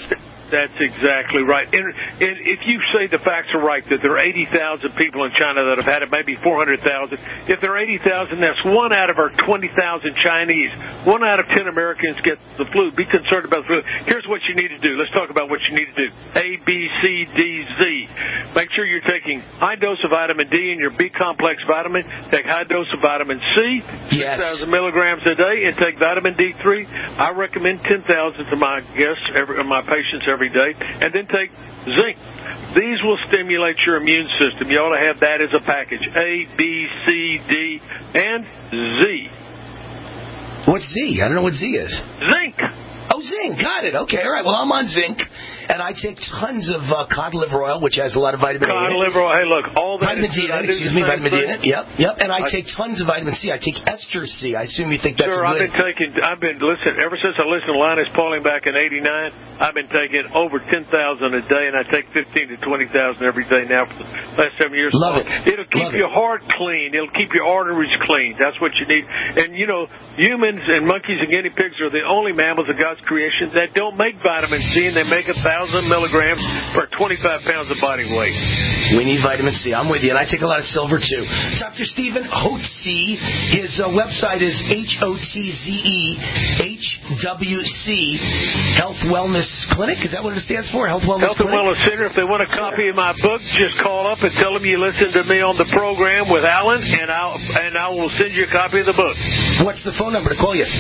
That's exactly right. And if you say the facts are right, that there are 80,000 people in China that have had it, maybe 400,000. If there are 80,000, that's 1 out of our 20,000 Chinese. 1 out of 10 Americans get the flu. Be concerned about the flu. Here's what you need to do. Let's talk about what you need to do. A, B, C, D, Z. Make sure you're taking high dose of vitamin D and your B complex vitamin. Take high dose of vitamin C, 6,000 milligrams a day, and take vitamin D3. I recommend 10,000 to my guests, my patients every day, and then take zinc. These will stimulate your immune system. You ought to have that as a package. A, B, C, D, and Z. What's Z? I don't know what Z is. Zinc. Oh, zinc. Got it. Okay. All right. Well, I'm on zinc. And I take tons of cod liver oil, which has a lot of vitamin A in it. Cod liver oil. Hey, look, all that. Vitamin D in it. Excuse me, vitamin D in it. Yep. And I take tons of vitamin C. I take ester C. I assume you think that's good. Listen, ever since I listened to Linus Pauling back in '89, I've been taking over 10,000 a day, and I take 15 to 20,000 every day now for the last 7 years. Love it. It'll keep your heart clean. It'll keep your arteries clean. That's what you need. And you know, humans and monkeys and guinea pigs are the only mammals of God's creation that don't make vitamin C, and they make 1,000 milligrams per 25 pounds of body weight. We need vitamin C. I'm with you, and I take a lot of silver too. Dr. Stephen Hotze, his website is HOTZE, Health Wellness Clinic. Is that what it stands for? Health Wellness Clinic? Health and Wellness Center. If they want a copy of my book, just call up and tell them you listened to me on the program with Alan, and I will send you a copy of the book. What's the phone number to call you?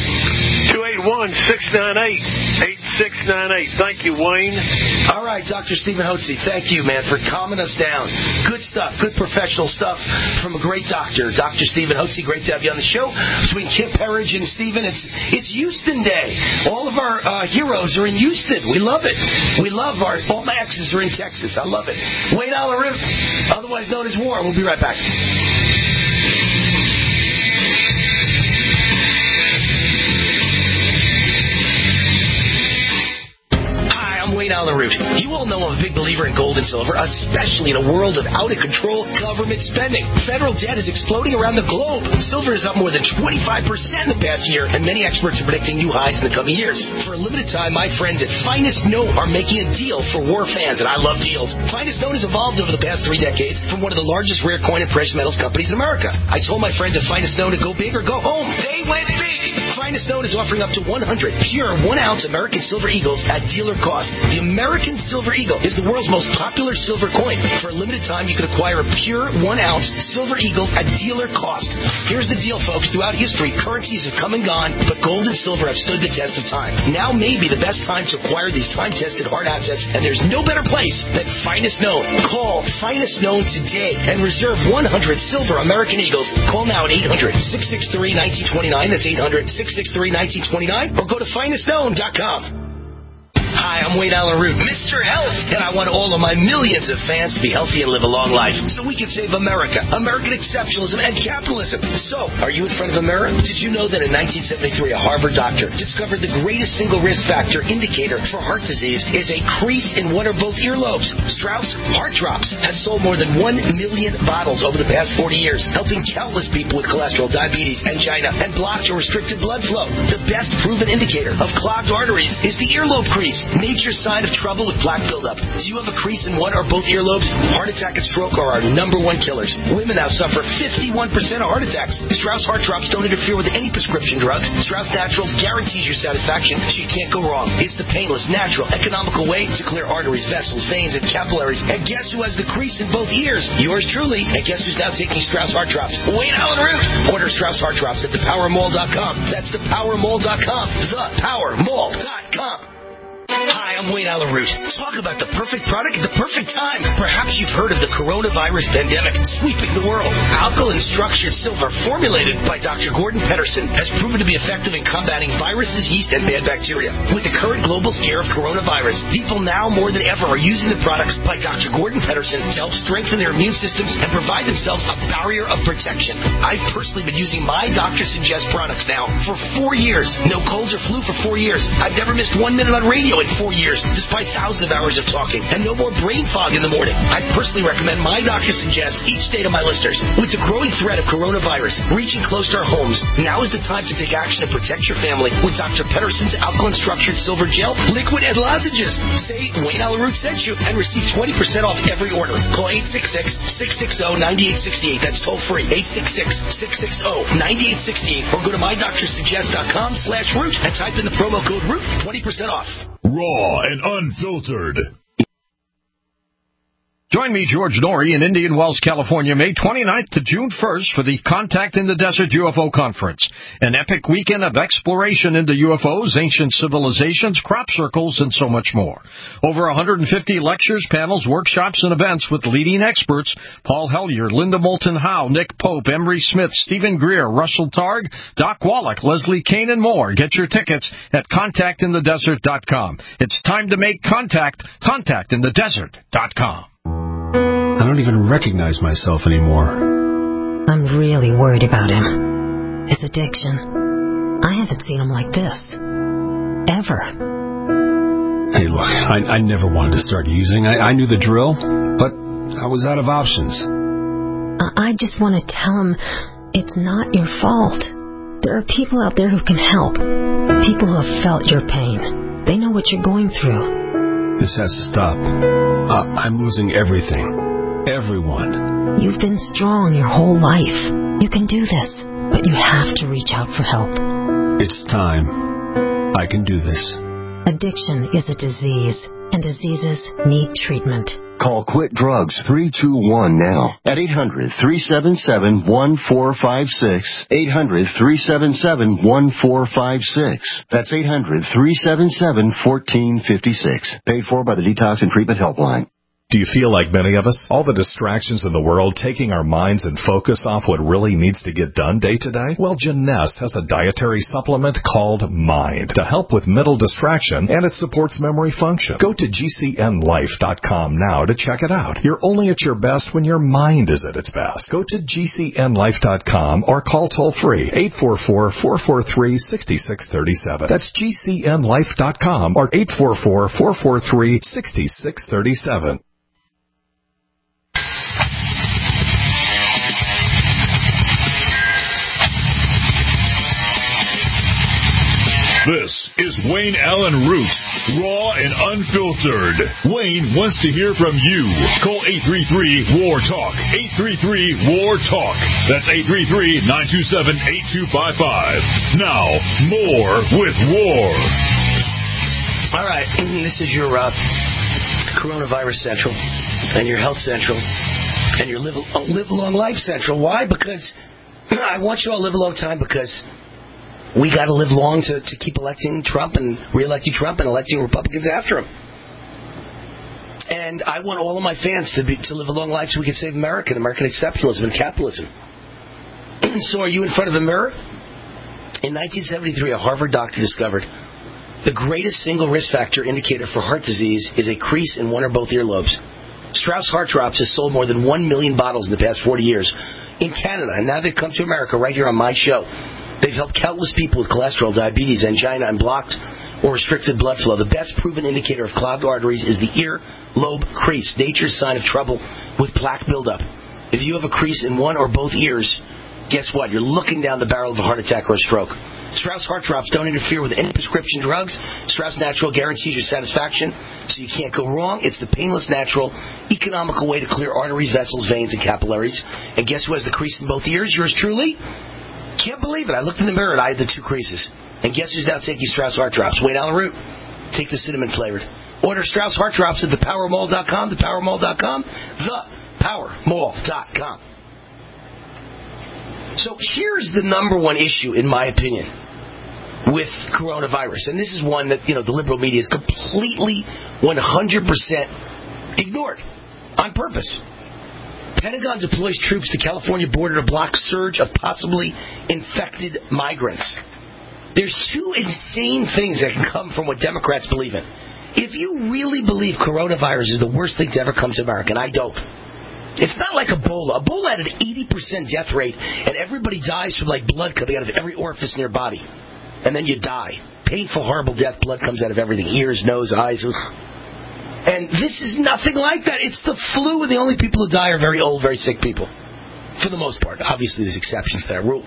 281-698-8698. Thank you, Wayne. All right, Dr. Stephen Hotze, thank you, man, for calming us down. Good stuff, good professional stuff from a great doctor. Dr. Stephen Hotze, great to have you on the show. Between Kip Herridge and Stephen, it's Houston Day. All of our heroes are in Houston. We love it. We love all my exes are in Texas. I love it. Wayne Allyn Root, otherwise known as War. We'll be right back. Wayne Allyn Root. You all know I'm a big believer in gold and silver, especially in a world of out-of-control government spending. Federal debt is exploding around the globe. Silver is up more than 25% in the past year, and many experts are predicting new highs in the coming years. For a limited time, my friends at Finest Note are making a deal for war fans, and I love deals. Finest Note has evolved over the past 3 decades from one of the largest rare coin and precious metals companies in America. I told my friends at Finest Note to go big or go home. They went big! Finest Note is offering up to 100 pure 1-ounce American Silver Eagles at dealer cost. The American Silver Eagle is the world's most popular silver coin. For a limited time, you can acquire a pure 1-ounce Silver Eagle at dealer cost. Here's the deal, folks. Throughout history, currencies have come and gone, but gold and silver have stood the test of time. Now may be the best time to acquire these time-tested hard assets, and there's no better place than Finest Note. Call Finest Note today and reserve 100 silver American Eagles. Call now at 800-663-1929. That's 800-663-1929. Or go to fineststone.com. Hi, I'm Wayne Allyn Root, Mr. Health, and I want all of my millions of fans to be healthy and live a long life so we can save America, American exceptionalism, and capitalism. So, are you in front of a mirror? Did you know that in 1973 a Harvard doctor discovered the greatest single risk factor indicator for heart disease is a crease in one or both earlobes? Strauss Heart Drops has sold more than 1 million bottles over the past 40 years, helping countless people with cholesterol, diabetes, angina, and blocked or restricted blood flow. The best proven indicator of clogged arteries is the earlobe crease. Nature's sign of trouble with plaque buildup. Do you have a crease in one or both earlobes? Heart attack and stroke are our #1 killers. Women now suffer 51% of heart attacks. Strauss Heart Drops don't interfere with any prescription drugs. Strauss Naturals guarantees your satisfaction, so you can't go wrong. It's the painless, natural, economical way to clear arteries, vessels, veins, and capillaries. And guess who has the crease in both ears? Yours truly. And guess who's now taking Strauss Heart Drops? Wayne Allyn Root. Order Strauss Heart Drops at thepowermall.com. That's thepowermall.com. Thepowermall.com. Hi, I'm Wayne Allyn Root. Talk about the perfect product at the perfect time. Perhaps you've heard of the coronavirus pandemic sweeping the world. Alkaline structured silver formulated by Dr. Gordon Pedersen has proven to be effective in combating viruses, yeast, and bad bacteria. With the current global scare of coronavirus, people now more than ever are using the products by Dr. Gordon Pedersen to help strengthen their immune systems and provide themselves a barrier of protection. I've personally been using my Dr. Suggest products now for 4 years. No colds or flu for 4 years. I've never missed 1 minute on radio in 4 years, despite thousands of hours of talking, and no more brain fog in the morning. I personally recommend My Doctor Suggests each day to my listeners. With the growing threat of coronavirus reaching close to our homes, now is the time to take action to protect your family with Dr. Pedersen's alkaline structured silver gel, liquid, and lozenges. Say Wayne Allen Root sent you and receive 20% off every order. Call 866-660-9868. That's toll free. 866-660-9868. Or go to mydoctorsuggest.com/root and type in the promo code ROOT. 20% off. Raw and unfiltered. Join me, George Norrie, in Indian Wells, California, May 29th to June 1st for the Contact in the Desert UFO Conference, an epic weekend of exploration into UFOs, ancient civilizations, crop circles, and so much more. Over 150 lectures, panels, workshops, and events with leading experts: Paul Hellyer, Linda Moulton Howe, Nick Pope, Emery Smith, Stephen Greer, Russell Targ, Doc Wallach, Leslie Kane, and more. Get your tickets at contactinthedesert.com. It's time to make contact. Contactinthedesert.com. I don't even recognize myself anymore. I'm really worried about him. His addiction. I haven't seen him like this. Ever. Hey, look, I never wanted to start using. I knew the drill, but I was out of options. I just want to tell him it's not your fault. There are people out there who can help. People who have felt your pain. They know what you're going through. This has to stop. I'm losing everything. Everyone. You've been strong your whole life. You can do this, but you have to reach out for help. It's time. I can do this. Addiction is a disease, and diseases need treatment. Call Quit Drugs 321 now at 800-377-1456. 800-377-1456. That's 800-377-1456. Paid for by the Detox and Treatment Helpline. Do you feel like many of us? All the distractions in the world taking our minds and focus off what really needs to get done day to day? Well, Jeunesse has a dietary supplement called Mind to help with mental distraction, and it supports memory function. Go to GCNlife.com now to check it out. You're only at your best when your mind is at its best. Go to GCNlife.com or call toll-free 844-443-6637. That's GCNlife.com or 844-443-6637. This is Wayne Allen Root, raw and unfiltered. Wayne wants to hear from you. Call 833-WAR-TALK. 833-WAR-TALK. That's 833-927-8255. Now, more with War. All right, this is your Coronavirus Central and your Health Central and your Live Long Life Central. Why? Because I want you all to live a long time, because we got to live long to keep electing Trump and re-electing Trump and electing Republicans after him. And I want all of my fans to live a long life so we can save America, American exceptionalism and capitalism. So are you in front of a mirror? In 1973, a Harvard doctor discovered the greatest single risk factor indicator for heart disease is a crease in one or both earlobes. Strauss Heart Drops has sold more than 1 million bottles in the past 40 years in Canada, and now they've come to America right here on my show. They've helped countless people with cholesterol, diabetes, angina, and blocked or restricted blood flow. The best proven indicator of clogged arteries is the earlobe crease, nature's sign of trouble with plaque buildup. If you have a crease in one or both ears, guess what? You're looking down the barrel of a heart attack or a stroke. Strauss Heart Drops don't interfere with any prescription drugs. Strauss Natural guarantees your satisfaction, so you can't go wrong. It's the painless, natural, economical way to clear arteries, vessels, veins, and capillaries. And guess who has the crease in both ears? Yours truly? Can't believe it. I looked in the mirror and I had the two creases. And guess who's now taking Strauss Heart Drops? Wayne Allen Root. Take the cinnamon flavored. Order Strauss Heart Drops at thepowermall.com, thepowermall.com, thepowermall.com. So here's the number one issue, in my opinion, with coronavirus. And this is one that, the liberal media is completely 100% ignored on purpose. Pentagon deploys troops to California border to block surge of possibly infected migrants. There's two insane things that can come from what Democrats believe in. If you really believe coronavirus is the worst thing to ever come to America, and I don't, it's not like Ebola. Ebola had an 80% death rate, and everybody dies from blood coming out of every orifice in your body. And then you die. painful, horrible death. Blood comes out of everything. Ears, nose, eyes. And this is nothing like that. It's the flu, and the only people who die are very old, very sick people. For the most part. Obviously, there's exceptions to that rule.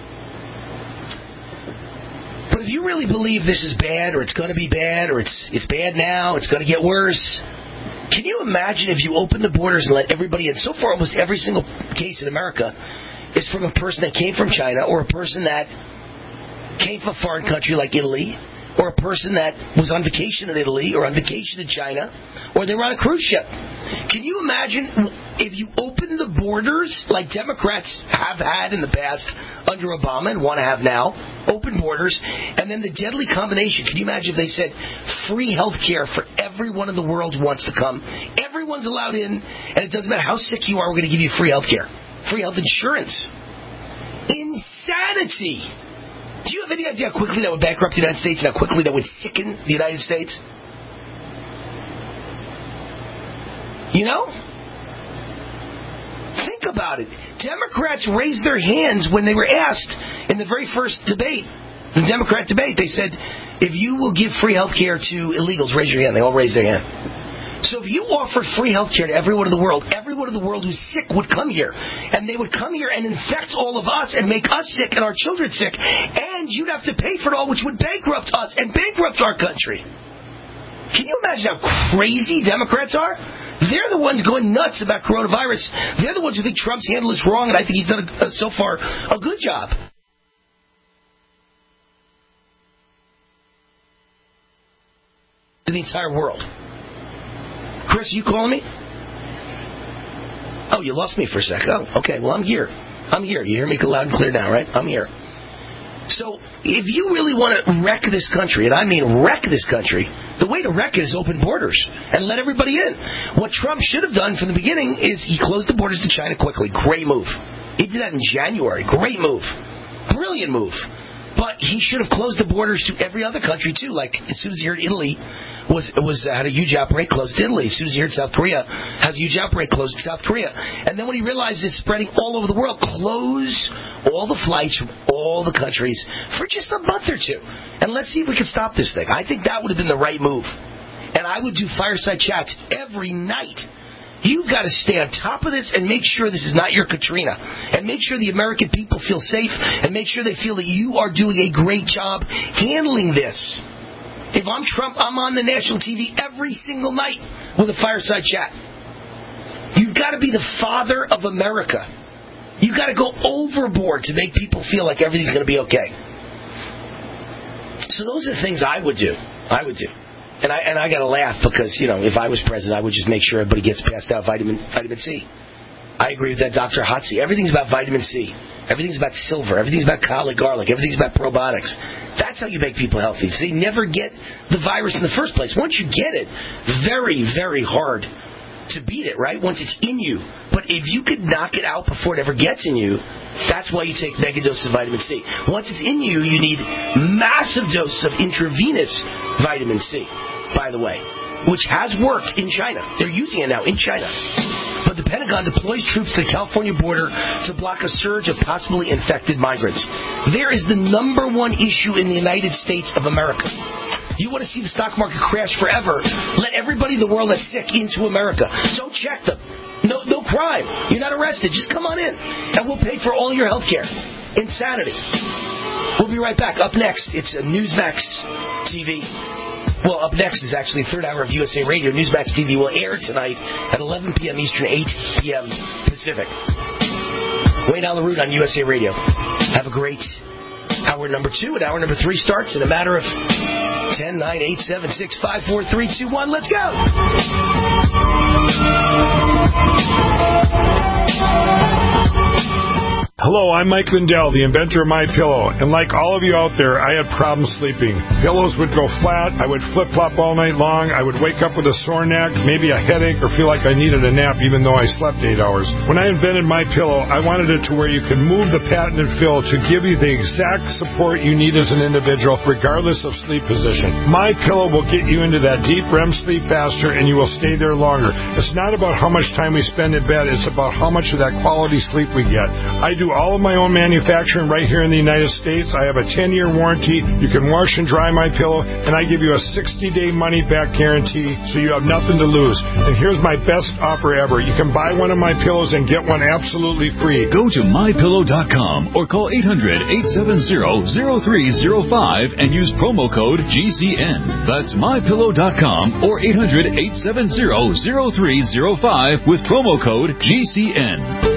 But if you really believe this is bad, or it's going to be bad, or it's bad now, it's going to get worse, can you imagine if you open the borders and let everybody in? So far, almost every single case in America is from a person that came from China, or a person that came from a foreign country like Italy, or a person that was on vacation in Italy, or on vacation in China, or they were on a cruise ship. Can you imagine if you open the borders like Democrats have had in the past under Obama and want to have now, open borders, and then the deadly combination? Can you imagine if they said free health care for everyone in the world who wants to come? Everyone's allowed in, and it doesn't matter how sick you are, we're going to give you free health care. Free health insurance. Insanity! Do you have any idea how quickly that would bankrupt the United States and how quickly that would sicken the United States? You know? Think about it. Democrats raised their hands when they were asked in the very first debate, the Democrat debate. They said, if you will give free health care to illegals, raise your hand. They all raised their hand. So if you offered free health care to everyone in the world who's sick would come here. And they would come here and infect all of us and make us sick and our children sick. And you'd have to pay for it all, which would bankrupt us and bankrupt our country. Can you imagine how crazy Democrats are? They're the ones going nuts about coronavirus. They're the ones who think Trump's handled this wrong, and I think he's done, so far, a good job. To the entire world. Chris, you calling me? Oh, you lost me for a sec. Oh, okay. Well, I'm here. You hear me loud and clear now, right? I'm here. So, if you really want to wreck this country, and I mean wreck this country, the way to wreck it is open borders and let everybody in. What Trump should have done from the beginning is he closed the borders to China quickly. Great move. He did that in January. Great move. Brilliant move. But he should have closed the borders to every other country, too. Like, as soon as he heard Italy had a huge outbreak, closed Italy. As soon as he heard South Korea has a huge outbreak, closed South Korea. And then when he realized it's spreading all over the world, close all the flights from all the countries for just a month or two. And let's see if we can stop this thing. I think that would have been the right move. And I would do fireside chats every night. You've got to stay on top of this and make sure this is not your Katrina. And make sure the American people feel safe and make sure they feel that you are doing a great job handling this. If I'm Trump, I'm on the national TV every single night with a fireside chat. You've got to be the father of America. You've got to go overboard to make people feel like everything's going to be okay. So those are the things I would do. And I got to laugh because, if I was president, I would just make sure everybody gets passed out vitamin C. I agree with that Dr. Hotze. Everything's about vitamin C. Everything's about silver. Everything's about garlic. Everything's about probiotics. That's how you make people healthy. So they never get the virus in the first place. Once you get it, very, very hard to beat it, right? Once it's in you. But if you could knock it out before it ever gets in you, that's why you take mega doses of vitamin C. Once it's in you, you need massive doses of intravenous vitamin C, by the way, which has worked in China. They're using it now in China. But the Pentagon deploys troops to the California border to block a surge of possibly infected migrants. There is the number one issue in the United States of America. You want to see the stock market crash forever, let everybody in the world that's sick into America. Don't check them. No crime. You're not arrested. Just come on in, and we'll pay for all your health care. Insanity. We'll be right back. Up next, it's Newsmax TV. Well, up next is actually the third hour of USA Radio. Newsmax TV will air tonight at 11 p.m. Eastern, 8 p.m. Pacific. Wayne Allyn Root on USA Radio. Have a great hour number 2, and hour number 3 starts in a matter of 10, 9, 8, 7, 6, 5, 4, 3, 2, 1. Let's go! Hello, I'm Mike Lindell, the inventor of MyPillow, and like all of you out there, I had problems sleeping. Pillows would go flat, I would flip-flop all night long, I would wake up with a sore neck, maybe a headache, or feel like I needed a nap even though I slept 8 hours. When I invented MyPillow, I wanted it to where you could move the patented fill to give you the exact support you need as an individual, regardless of sleep position. MyPillow will get you into that deep REM sleep faster, and you will stay there longer. It's not about how much time we spend in bed, it's about how much of that quality sleep we get. I do do all of my own manufacturing right here in the United States. I have a 10-year warranty. You can wash and dry my pillow, and I give you a 60-day money-back guarantee, so you have nothing to lose. And here's my best offer ever. You can buy one of my pillows and get one absolutely free. Go to mypillow.com or call 800-870-0305 and use promo code GCN. That's mypillow.com or 800-870-0305 with promo code GCN.